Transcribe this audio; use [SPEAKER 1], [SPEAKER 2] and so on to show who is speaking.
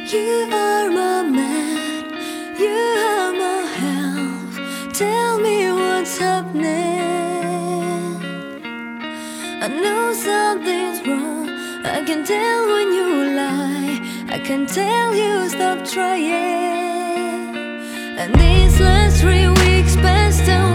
[SPEAKER 1] You are my man, you are my help. Tell me what's happening. I know something's wrong, I can tell when you lie, I can tell you stop trying. And these last 3 weeks passed away.